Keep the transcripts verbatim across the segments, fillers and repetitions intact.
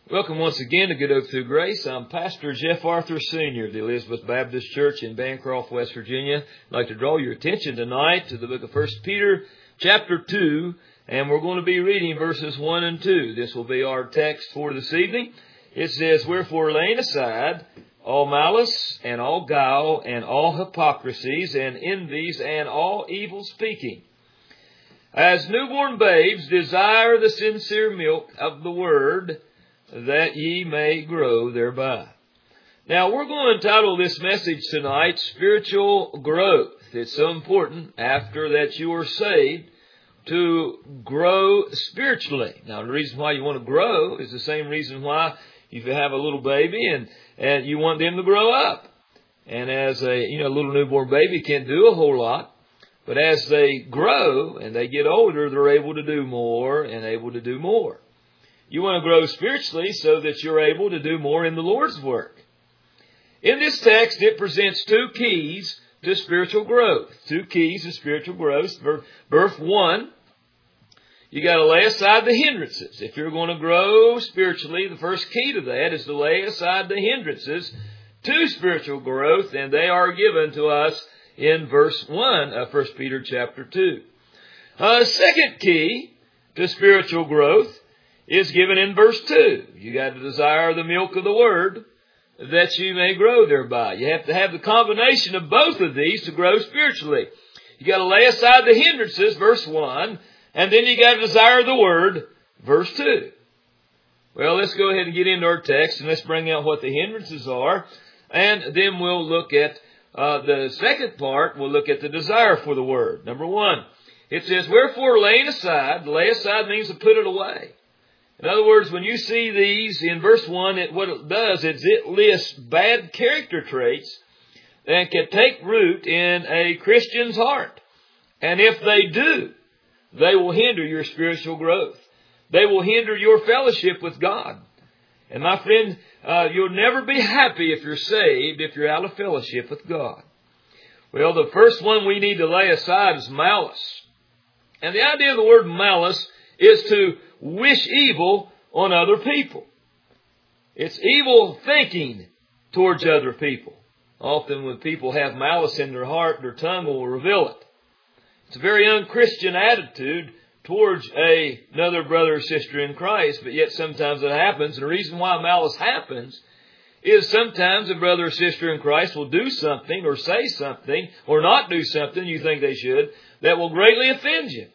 Welcome once again to Good Hope Through Grace. I'm Pastor Jeff Arthur Senior of the Elizabeth Baptist Church in Bancroft, West Virginia. I'd like to draw your attention tonight to the book of First Peter, chapter two, and we're going to be reading verses one and two. This will be our text for this evening. It says, "Wherefore laying aside all malice and all guile and all hypocrisies and envies and all evil speaking, as newborn babes desire the sincere milk of the word, that ye may grow thereby." Now, we're going to entitle this message tonight, Spiritual Growth. It's so important after that you are saved to grow spiritually. Now, the reason why you want to grow is the same reason why if you have a little baby and, and you want them to grow up. And as a, you know, little newborn baby can't do a whole lot. But as they grow and they get older, they're able to do more and able to do more. You want to grow spiritually so that you're able to do more in the Lord's work. In this text, it presents two keys to spiritual growth. Two keys to spiritual growth. Birth one, you got to lay aside the hindrances. If you're going to grow spiritually, the first key to that is to lay aside the hindrances to spiritual growth, and they are given to us in verse one of First Peter chapter two. A second key to spiritual growth is given in verse two. You got to desire the milk of the word that you may grow thereby. You have to have the combination of both of these to grow spiritually. You got to lay aside the hindrances, verse one, and then you got to desire the word, verse two. Well, let's go ahead and get into our text and let's bring out what the hindrances are, and then we'll look at uh, the second part. We'll look at the desire for the word. Number one, it says, "Wherefore laying aside," lay aside means to put it away. In other words, when you see these in verse one, it, what it does is it lists bad character traits that can take root in a Christian's heart. And if they do, they will hinder your spiritual growth. They will hinder your fellowship with God. And my friend, uh, you'll never be happy if you're saved if you're out of fellowship with God. Well, the first one we need to lay aside is malice. And the idea of the word malice is to wish evil on other people. It's evil thinking towards other people. Often when people have malice in their heart, their tongue will reveal it. It's a very unchristian attitude towards a, another brother or sister in Christ, but yet sometimes it happens. And the reason why malice happens is sometimes a brother or sister in Christ will do something or say something or not do something you think they should that will greatly offend you.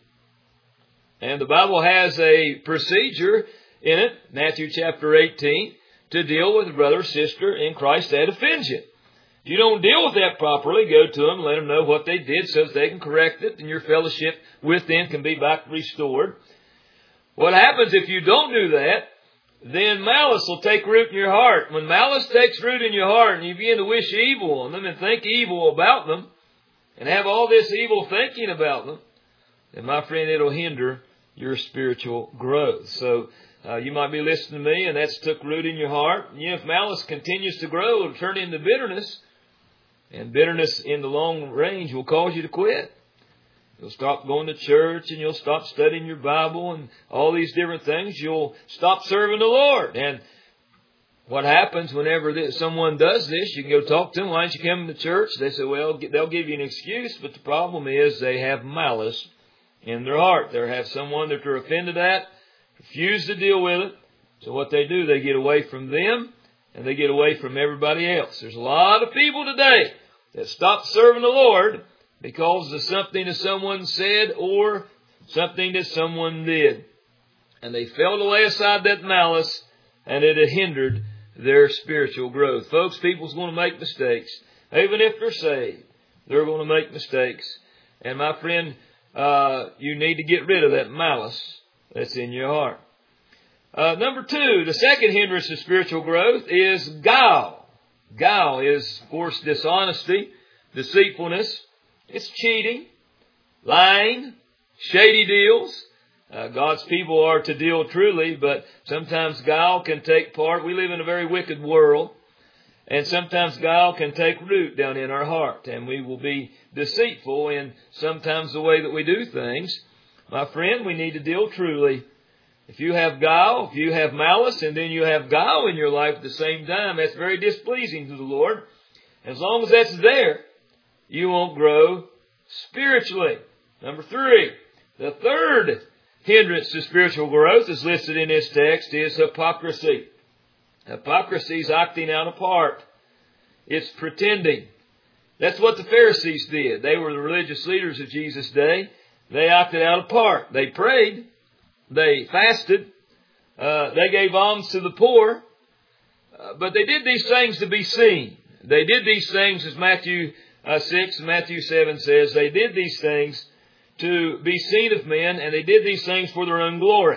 And the Bible has a procedure in it, Matthew chapter eighteen, to deal with a brother or sister in Christ that offends you. If you don't deal with that properly, go to them, let them know what they did so that they can correct it and your fellowship with them can be back restored. What happens if you don't do that, then malice will take root in your heart. When malice takes root in your heart and you begin to wish evil on them and think evil about them and have all this evil thinking about them, then my friend, it'll hinder your spiritual growth. So uh, you might be listening to me and that's took root in your heart. And, you know, if malice continues to grow, it'll turn into bitterness. And bitterness in the long range will cause you to quit. You'll stop going to church and you'll stop studying your Bible and all these different things. You'll stop serving the Lord. And what happens whenever this, someone does this, you can go talk to them. "Why don't you come to church?" They say, well, they'll give you an excuse, but the problem is they have malice in their heart. They have someone that they're offended at, refuse to deal with it. So what they do, they get away from them and they get away from everybody else. There's a lot of people today that stop serving the Lord because of something that someone said or something that someone did. And they fail to lay aside that malice, and it had hindered their spiritual growth. Folks, people's going to make mistakes. Even if they're saved, they're going to make mistakes. And my friend, uh, you need to get rid of that malice that's in your heart. Uh, number two, the second hindrance to spiritual growth is guile. Guile is, of course, dishonesty, deceitfulness. It's cheating, lying, shady deals. Uh, God's people are to deal truly, but sometimes guile can take part. We live in a very wicked world, and sometimes guile can take root down in our heart, and we will be deceitful in sometimes the way that we do things. My friend, we need to deal truly. If you have guile, if you have malice, and then you have guile in your life at the same time, that's very displeasing to the Lord. As long as that's there, you won't grow spiritually. Number three, the third hindrance to spiritual growth is listed in this text is hypocrisy. Hypocrisy is acting out a part. It's pretending. That's what the Pharisees did. They were the religious leaders of Jesus' day. They acted out a part. They prayed. They fasted. Uh, they gave alms to the poor. Uh, but they did these things to be seen. They did these things, as Matthew uh, six and Matthew seven says, they did these things to be seen of men, and they did these things for their own glory.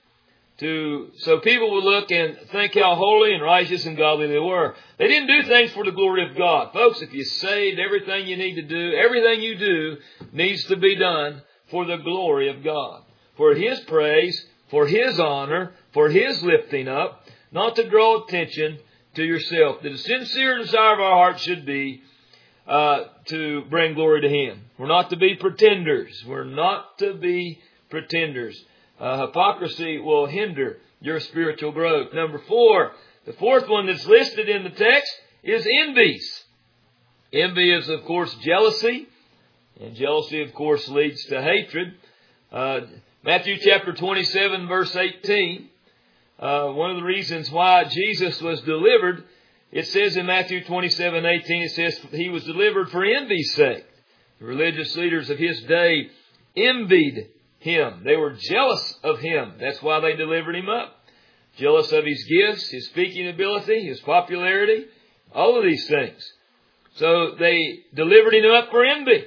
To, so people would look and think how holy and righteous and godly they were. They didn't do things for the glory of God. Folks, if you're saved, everything you need to do, everything you do needs to be done for the glory of God. For His praise, for His honor, for His lifting up, not to draw attention to yourself. The sincere desire of our heart should be uh, to bring glory to Him. We're not to be pretenders. We're not to be pretenders. Uh, hypocrisy will hinder your spiritual growth. Number four, the fourth one that's listed in the text is envies. Envy is, of course, jealousy. And jealousy, of course, leads to hatred. Uh, Matthew chapter twenty-seven, verse eighteen. Uh, one of the reasons why Jesus was delivered, it says in Matthew twenty-seven, eighteen, it says He was delivered for envy's sake. The religious leaders of His day envied Him. They were jealous of Him. That's why they delivered Him up. Jealous of His gifts, His speaking ability, His popularity, all of these things. So they delivered Him up for envy.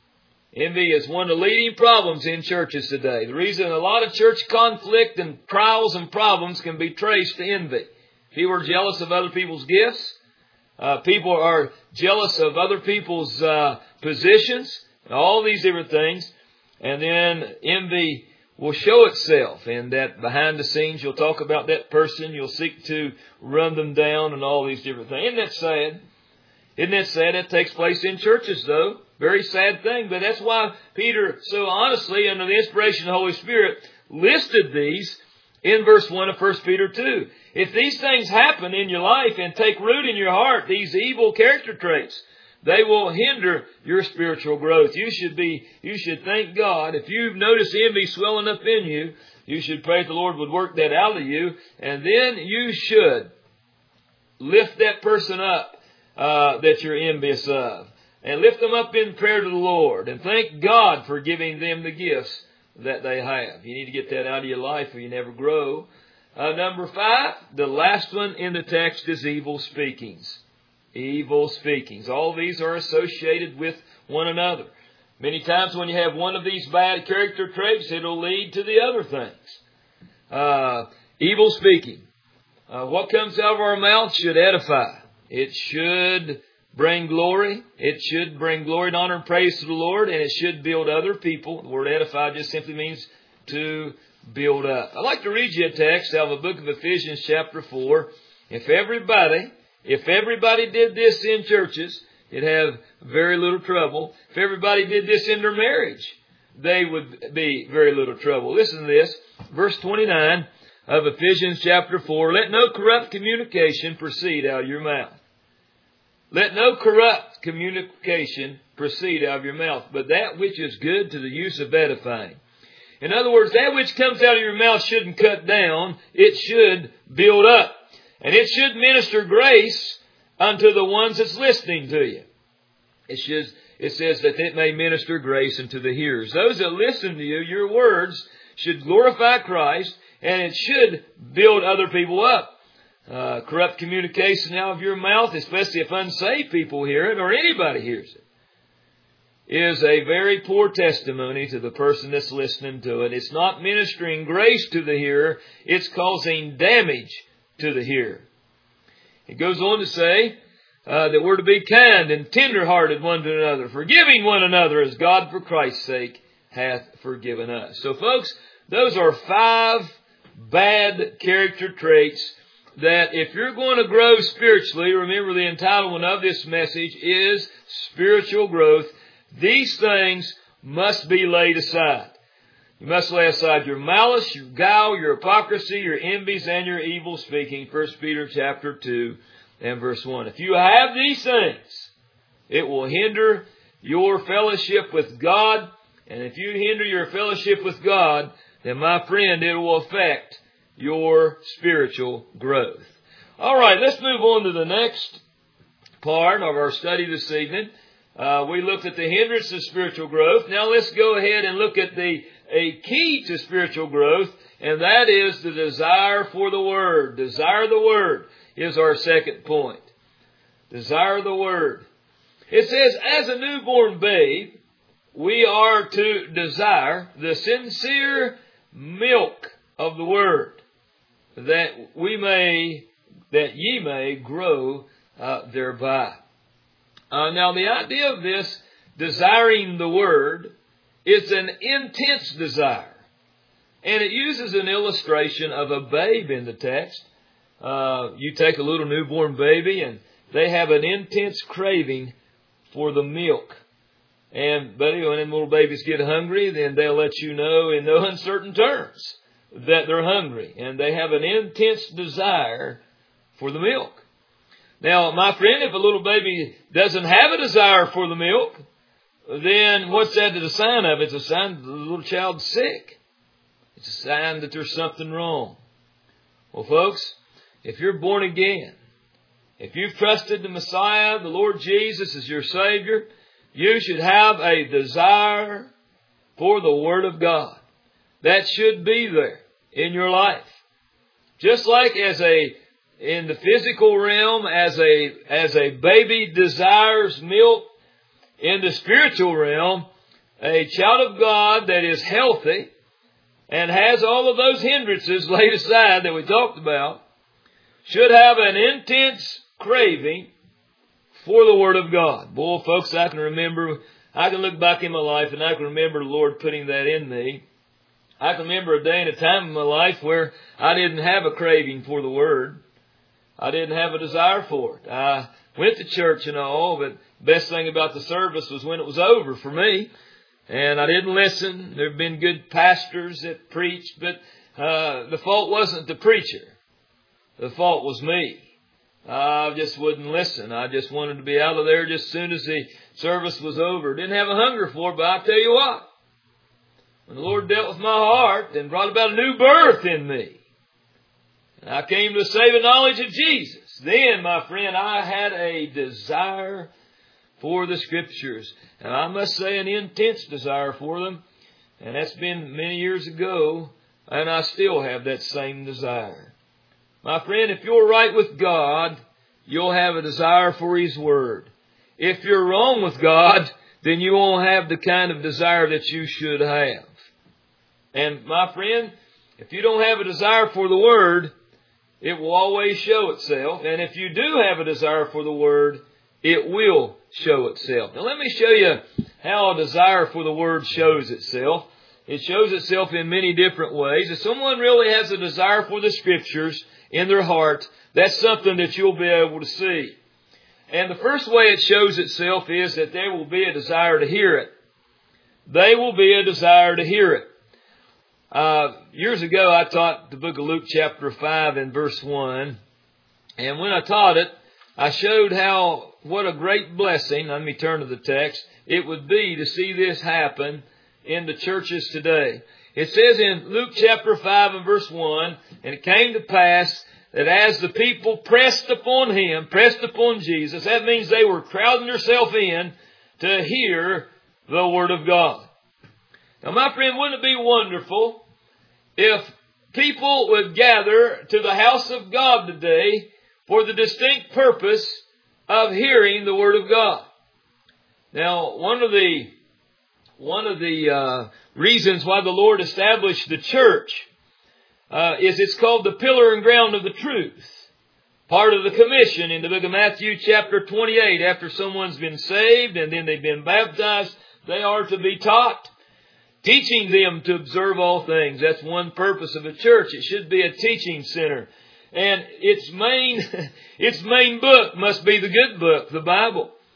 Envy is one of the leading problems in churches today. The reason a lot of church conflict and trials and problems can be traced to envy. People are jealous of other people's gifts. Uh, people are jealous of other people's uh, positions. And all these different things. And then envy will show itself in that behind the scenes you'll talk about that person. You'll seek to run them down and all these different things. Isn't that sad? Isn't that sad? That takes place in churches though. Very sad thing. But that's why Peter so honestly, under the inspiration of the Holy Spirit, listed these in verse one of First Peter two. If these things happen in your life and take root in your heart, these evil character traits, they will hinder your spiritual growth. You should be, you should thank God. If you've noticed envy swelling up in you, you should pray the Lord would work that out of you. And then you should lift that person up uh, that you're envious of. And lift them up in prayer to the Lord. And thank God for giving them the gifts that they have. You need to get that out of your life or you never grow. Uh, number five, the last one in the text is evil speakings. Evil speakings. All these are associated with one another. Many times when you have one of these bad character traits, it'll lead to the other things. Uh, evil speaking. Uh, what comes out of our mouth should edify. It should bring glory. It should bring glory and honor and praise to the Lord, and it should build other people. The word edify just simply means to build up. I'd like to read you a text out of the book of Ephesians chapter four. If everybody... If everybody did this in churches, it'd have very little trouble. If everybody did this in their marriage, they would be very little trouble. Listen to this. Verse twenty-nine of Ephesians chapter four. Let no corrupt communication proceed out of your mouth. Let no corrupt communication proceed out of your mouth, but that which is good to the use of edifying. In other words, that which comes out of your mouth shouldn't cut down. It should build up. And it should minister grace unto the ones that's listening to you. It should, it says that it may minister grace unto the hearers. Those that listen to you, your words should glorify Christ, and it should build other people up. Uh, corrupt communication out of your mouth, especially if unsaved people hear it or anybody hears it, is a very poor testimony to the person that's listening to it. It's not ministering grace to the hearer. It's causing damage to the hearer. It goes on to say uh, that we're to be kind and tender-hearted one to another, forgiving one another as God for Christ's sake hath forgiven us. So folks, those are five bad character traits that if you're going to grow spiritually, remember the entitlement of this message is spiritual growth. These things must be laid aside. You must lay aside your malice, your guile, your hypocrisy, your envies, and your evil speaking. First Peter chapter two and verse one. If you have these things, it will hinder your fellowship with God. And if you hinder your fellowship with God, then my friend, it will affect your spiritual growth. All right, let's move on to the next part of our study this evening. Uh, we looked at the hindrance of spiritual growth. Now let's go ahead and look at the a key to spiritual growth, and that is the desire for the Word. Desire the Word is our second point. Desire the Word. It says, as a newborn babe, we are to desire the sincere milk of the Word, that we may, that ye may grow uh, thereby. Uh, now, the idea of this desiring the Word is an intense desire, and it uses an illustration of a babe in the text. Uh, you take a little newborn baby, and they have an intense craving for the milk. And buddy, when them little babies get hungry, then they'll let you know in no uncertain terms that they're hungry, and they have an intense desire for the milk. Now, my friend, if a little baby doesn't have a desire for the milk, then what's that a sign of? It's a sign that the little child's sick. It's a sign that there's something wrong. Well, folks, if you're born again, if you've trusted the Messiah, the Lord Jesus, as your Savior, you should have a desire for the Word of God. That should be there in your life. Just like as a in the physical realm, as a as a baby desires milk, in the spiritual realm, a child of God that is healthy and has all of those hindrances laid aside that we talked about should have an intense craving for the Word of God. Boy, folks, I can remember, I can look back in my life and I can remember the Lord putting that in me. I can remember a day and a time in my life where I didn't have a craving for the Word. I didn't have a desire for it. I went to church and all, but best thing about the service was when it was over for me. And I didn't listen. There have been good pastors that preached, but uh, the fault wasn't the preacher. The fault was me. I just wouldn't listen. I just wanted to be out of there just as soon as the service was over. Didn't have a hunger for it, but I'll tell you what. When the Lord dealt with my heart and brought about a new birth in me, and I came to a saving knowledge of Jesus, then, my friend, I had a desire for the Scriptures. And I must say an intense desire for them. And that's been many years ago, and I still have that same desire. My friend, if you're right with God, you'll have a desire for His Word. If you're wrong with God, then you won't have the kind of desire that you should have. And my friend, if you don't have a desire for the Word, it will always show itself. And if you do have a desire for the Word, it will show itself. Now let me show you how a desire for the Word shows itself. It shows itself in many different ways. If someone really has a desire for the Scriptures in their heart, that's something that you'll be able to see. And the first way it shows itself is that there will be a desire to hear it. They will be a desire to hear it. Uh, years ago, I taught the book of Luke chapter five and verse one. And when I taught it, I showed how, what a great blessing, let me turn to the text, it would be to see this happen in the churches today. It says in Luke chapter five and verse one, and it came to pass that as the people pressed upon Him, pressed upon Jesus, that means they were crowding themselves in to hear the Word of God. Now, my friend, wouldn't it be wonderful if people would gather to the house of God today for the distinct purpose of hearing the Word of God? Now, one of the one of the uh, reasons why the Lord established the church uh, is it's called the pillar and ground of the truth. Part of the commission in the book of Matthew chapter twenty-eight, after someone's been saved and then they've been baptized, they are to be taught, teaching them to observe all things. That's one purpose of a church. It should be a teaching center. And its main, its main book must be the good book, the Bible.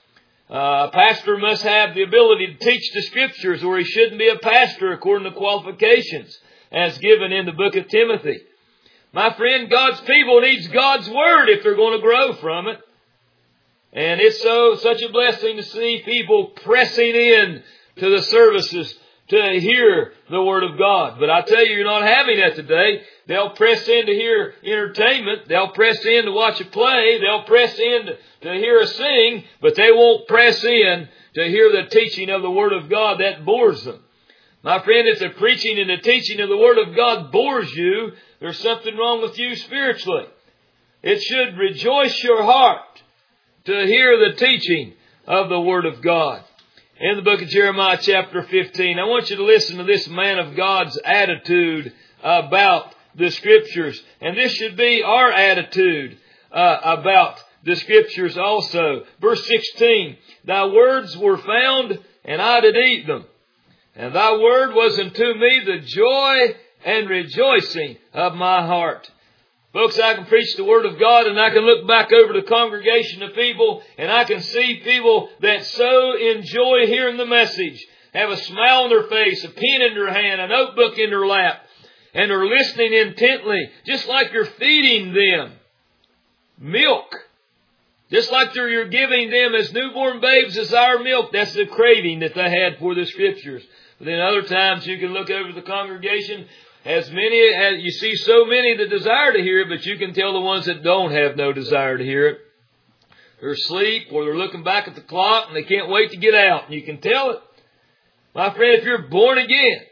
Uh, a pastor must have the ability to teach the Scriptures, or he shouldn't be a pastor according to qualifications as given in the book of Timothy. My friend, God's people needs God's Word if they're going to grow from it. And it's so such a blessing to see people pressing in to the services to hear the Word of God. But I tell you, you're not having that today. They'll press in to hear entertainment. They'll press in to watch a play. They'll press in to, to hear a sing. But they won't press in to hear the teaching of the Word of God. That bores them. My friend, if the preaching and the teaching of the Word of God bores you, there's something wrong with you spiritually. It should rejoice your heart to hear the teaching of the Word of God. In the book of Jeremiah chapter fifteen, I want you to listen to this man of God's attitude about the Scriptures. And this should be our attitude uh, about the Scriptures also. Verse sixteen, Thy words were found, and I did eat them. And Thy word was unto me the joy and rejoicing of my heart. Folks, I can preach the Word of God, and I can look back over the congregation of people, and I can see people that so enjoy hearing the message, have a smile on their face, a pen in their hand, a notebook in their lap, and are listening intently, just like you're feeding them milk. Just like you're giving them as newborn babes desire milk. That's the craving that they had for the Scriptures. But then other times you can look over the congregation, as many as you see so many that desire to hear it, but you can tell the ones that don't have no desire to hear it. They're asleep, or they're looking back at the clock and they can't wait to get out. And you can tell it. My friend, if you're born again,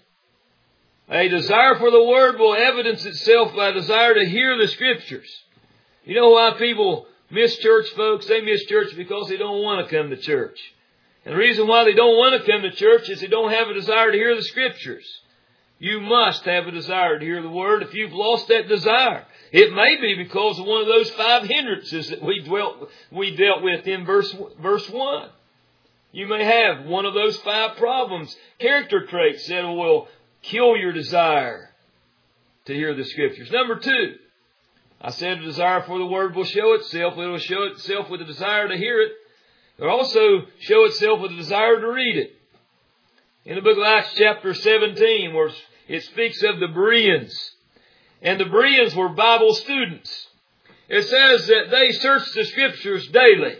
a desire for the Word will evidence itself by a desire to hear the Scriptures. You know why people miss church, folks? They miss church because they don't want to come to church. And the reason why they don't want to come to church is they don't have a desire to hear the Scriptures. You must have a desire to hear the Word. If you've lost that desire, it may be because of one of those five hindrances that we dwelt, we dealt with in verse, verse one. You may have one of those five problems, character traits that will kill your desire to hear the Scriptures. Number two, I said a desire for the Word will show itself. It will show itself with a desire to hear it. It will also show itself with a desire to read it. In the book of Acts chapter seventeen, where it speaks of the Bereans. And the Bereans were Bible students. It says that they searched the Scriptures daily.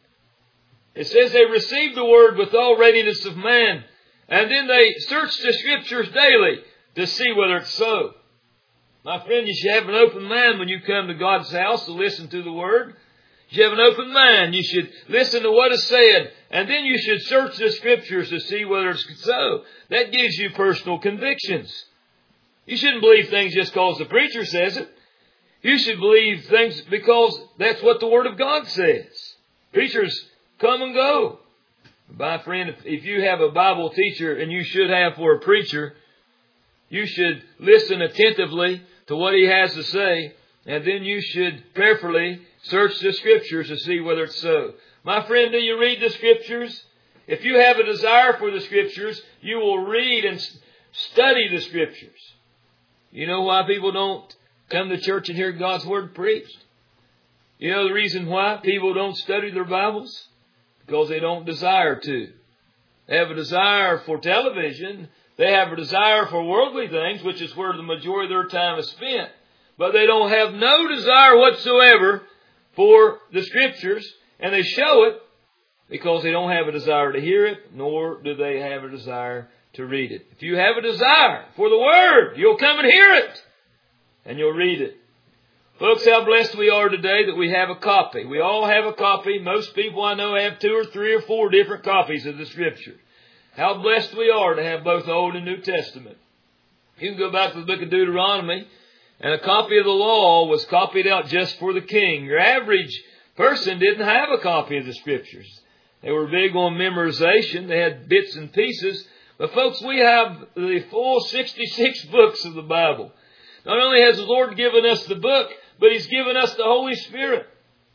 It says they received the Word with all readiness of man. And then they searched the Scriptures daily to see whether it's so. My friend, you should have an open mind when you come to God's house to listen to the Word. You should have an open mind. You should listen to what is said. And then you should search the Scriptures to see whether it's so. That gives you personal convictions. You shouldn't believe things just because the preacher says it. You should believe things because that's what the Word of God says. Preachers come and go. My friend, if, if you have a Bible teacher, and you should have for a preacher, you should listen attentively to what he has to say, and then you should prayerfully search the Scriptures to see whether it's so. My friend, do you read the Scriptures? If you have a desire for the Scriptures, you will read and study the Scriptures. You know why people don't come to church and hear God's Word preached? You know the reason why people don't study their Bibles? Because they don't desire to. They have a desire for television. They have a desire for worldly things, which is where the majority of their time is spent. But they don't have no desire whatsoever for the Scriptures. And they show it because they don't have a desire to hear it, nor do they have a desire to read it. If you have a desire for the Word, you'll come and hear it, and you'll read it. Folks, how blessed we are today that we have a copy. We all have a copy. Most people I know have two or three or four different copies of the Scripture. How blessed we are to have both Old and New Testament. You can go back to the book of Deuteronomy, and a copy of the law was copied out just for the king. Your average person didn't have a copy of the Scriptures. They were big on memorization. They had bits and pieces. But folks, we have the full sixty-six books of the Bible. Not only has the Lord given us the book, but He's given us the Holy Spirit.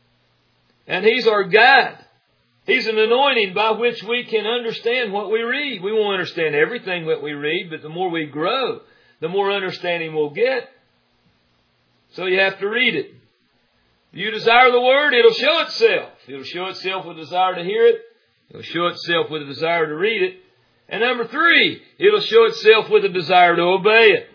And He's our guide. He's an anointing by which we can understand what we read. We won't understand everything that we read, but the more we grow, the more understanding we'll get. So you have to read it. If you desire the Word, it'll show itself. It'll show itself with desire to hear it. It'll show itself with a desire to read it. And number three, it'll show itself with a desire to obey it.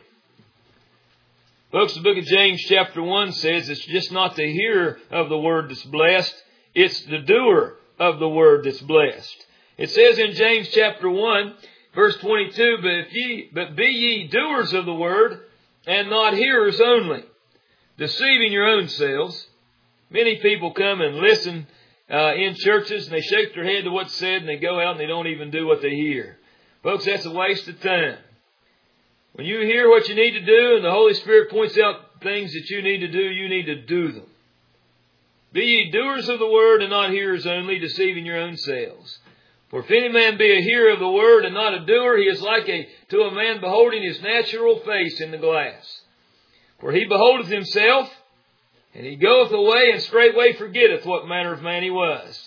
Folks, the book of James chapter one says it's just not the hearer of the word that's blessed, it's the doer of the word that's blessed. It says in James chapter one, verse twenty-two, but if ye, but be ye doers of the word, and not hearers only, deceiving your own selves. Many people come and listen uh, in churches, and they shake their head to what's said, and they go out and they don't even do what they hear. Folks, that's a waste of time. When you hear what you need to do, and the Holy Spirit points out things that you need to do, you need to do them. Be ye doers of the word, and not hearers only, deceiving your own selves. For if any man be a hearer of the word, and not a doer, he is like a, to a man beholding his natural face in the glass. For he beholdeth himself, and he goeth away, and straightway forgetteth what manner of man he was.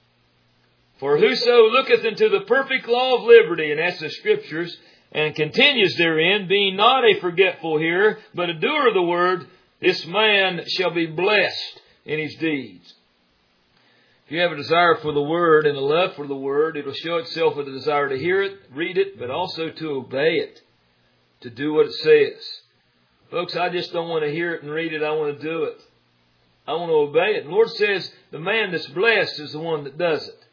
For whoso looketh into the perfect law of liberty, and that's the Scriptures, and continues therein, being not a forgetful hearer, but a doer of the word, this man shall be blessed in his deeds. If you have a desire for the word and a love for the word, it will show itself with a desire to hear it, read it, but also to obey it, to do what it says. Folks, I just don't want to hear it and read it. I want to do it. I want to obey it. The Lord says the man that's blessed is the one that does it.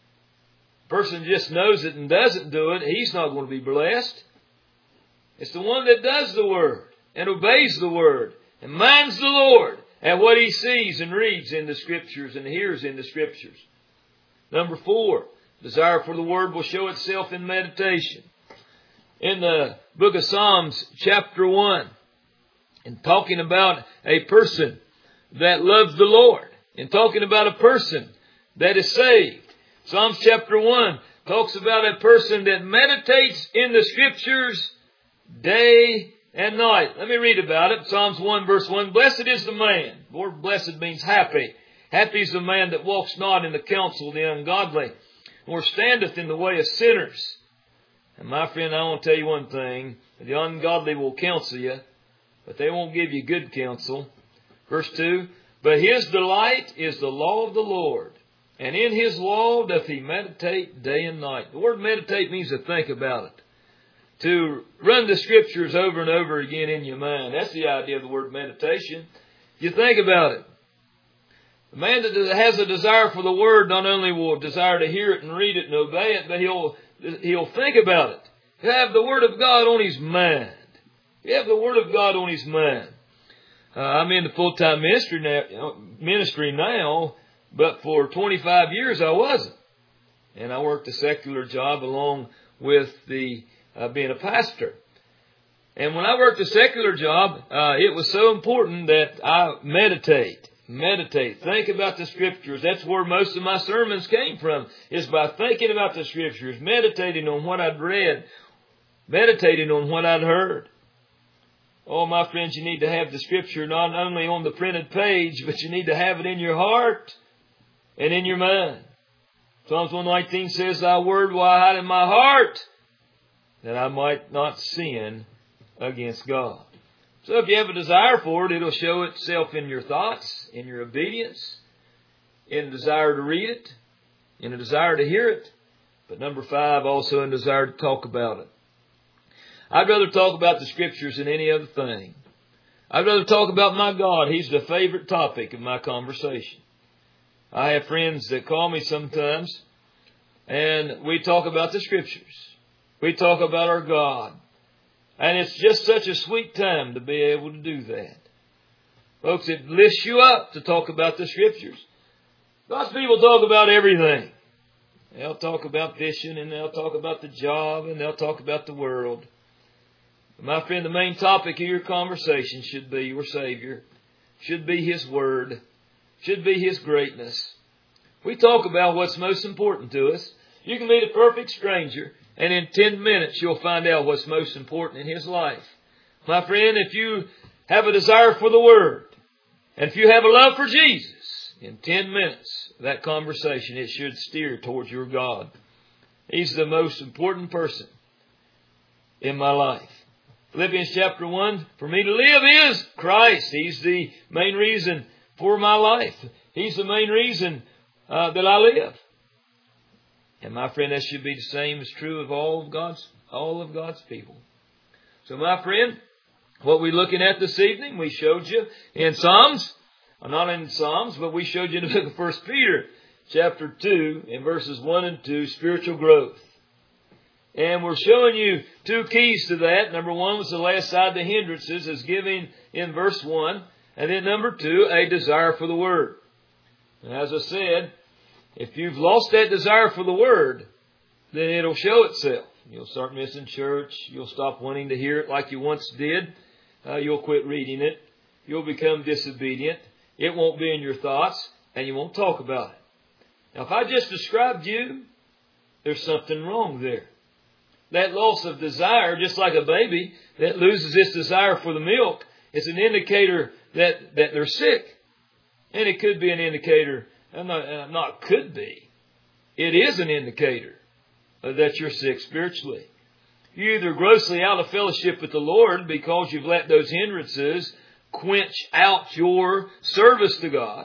The person just knows it and doesn't do it, he's not going to be blessed. It's the one that does the word and obeys the word and minds the Lord at what he sees and reads in the Scriptures and hears in the Scriptures. Number four, desire for the word will show itself in meditation. In the book of Psalms, chapter one, and talking about a person that loves the Lord, and talking about a person that is saved. Psalms chapter one talks about a person that meditates in the Scriptures day and night. Let me read about it. Psalms one verse one. Blessed is the man. The word blessed means happy. Happy is the man that walks not in the counsel of the ungodly, nor standeth in the way of sinners. And my friend, I want to tell you one thing. The ungodly will counsel you, but they won't give you good counsel. Verse two. But his delight is the law of the Lord, and in his law doth he meditate day and night. The word meditate means to think about it. To run the Scriptures over and over again in your mind. That's the idea of the word meditation. You think about it. The man that has a desire for the Word not only will desire to hear it and read it and obey it, but he'll, he'll think about it. He'll have the Word of God on his mind. He'll have the Word of God on his mind. Uh, I'm in the full-time ministry now, ministry now, but for twenty-five years I wasn't. And I worked a secular job along with the Uh, being a pastor. And when I worked a secular job, uh, it was so important that I meditate, meditate, think about the Scriptures. That's where most of my sermons came from, is by thinking about the Scriptures, meditating on what I'd read, meditating on what I'd heard. Oh, my friends, you need to have the Scripture not only on the printed page, but you need to have it in your heart and in your mind. Psalms one nineteen says, Thy word will I hide in my heart, that I might not sin against God. So if you have a desire for it, it'll show itself in your thoughts, in your obedience, in a desire to read it, in a desire to hear it. But number five, also in a desire to talk about it. I'd rather talk about the Scriptures than any other thing. I'd rather talk about my God. He's the favorite topic of my conversation. I have friends that call me sometimes, and we talk about the Scriptures. We talk about our God. And it's just such a sweet time to be able to do that. Folks, it lifts you up to talk about the Scriptures. God's people talk about everything. They'll talk about fishing, and they'll talk about the job, and they'll talk about the world. But my friend, the main topic of your conversation should be your Savior. Should be His Word. Should be His greatness. We talk about what's most important to us. You can meet a perfect stranger, and in ten minutes, you'll find out what's most important in his life. My friend, if you have a desire for the Word, and if you have a love for Jesus, in ten minutes, that conversation, it should steer towards your God. He's the most important person in my life. Philippians chapter one, for me to live is Christ. He's the main reason for my life. He's the main reason uh, that I live. And my friend, that should be the same as true of all of God's, all of God's people. So my friend, what we're looking at this evening, we showed you in Psalms, well, not in Psalms, but we showed you in the book of First Peter, chapter two, in verses one and two, spiritual growth. And we're showing you two keys to that. Number one was the last side, the hindrances, as giving in verse one. And then number two, a desire for the Word. And as I said, if you've lost that desire for the Word, then it'll show itself. You'll start missing church. You'll stop wanting to hear it like you once did. Uh, you'll quit reading it. You'll become disobedient. It won't be in your thoughts, and you won't talk about it. Now, if I just described you, there's something wrong there. That loss of desire, just like a baby that loses its desire for the milk, is an indicator that, that they're sick. And it could be an indicator, not, not could be, it is an indicator that you're sick spiritually. You're either grossly out of fellowship with the Lord because you've let those hindrances quench out your service to God,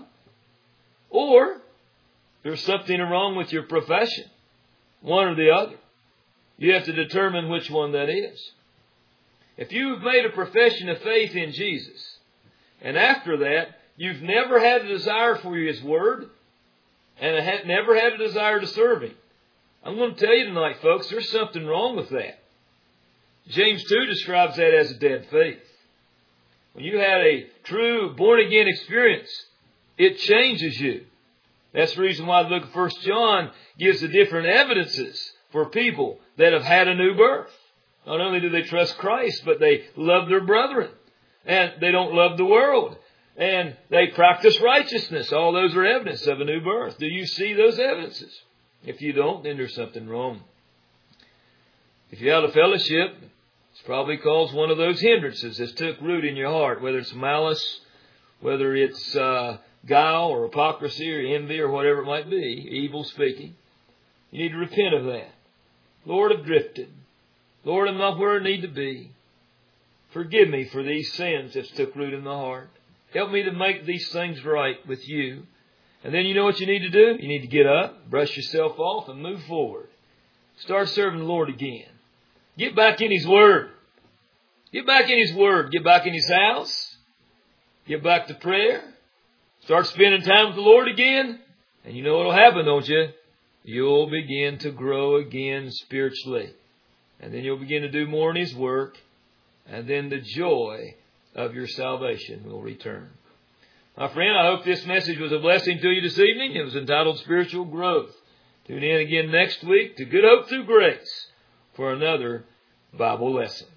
or there's something wrong with your profession, one or the other. You have to determine which one that is. If you've made a profession of faith in Jesus, and after that, you've never had a desire for His Word, and have never had a desire to serve Him, I'm going to tell you tonight, folks, there's something wrong with that. James two describes that as a dead faith. When you had a true born-again experience, it changes you. That's the reason why the book of First John gives the different evidences for people that have had a new birth. Not only do they trust Christ, but they love their brethren. And they don't love the world. And they practice righteousness. All those are evidence of a new birth. Do you see those evidences? If you don't, then there's something wrong. If you're out of fellowship, it's probably because one of those hindrances has took root in your heart, whether it's malice, whether it's uh, guile or hypocrisy or envy or whatever it might be, evil speaking. You need to repent of that. Lord, I've drifted. Lord, I'm not where I need to be. Forgive me for these sins that's took root in my heart. Help me to make these things right with you. And then you know what you need to do? You need to get up, brush yourself off, and move forward. Start serving the Lord again. Get back in His Word. Get back in His Word. Get back in His house. Get back to prayer. Start spending time with the Lord again. And you know what will happen, don't you? You'll begin to grow again spiritually. And then you'll begin to do more in His work. And then the joy of your salvation will return. My friend, I hope this message was a blessing to you this evening. It was entitled Spiritual Growth. Tune in again next week to Good Hope Through Grace for another Bible lesson.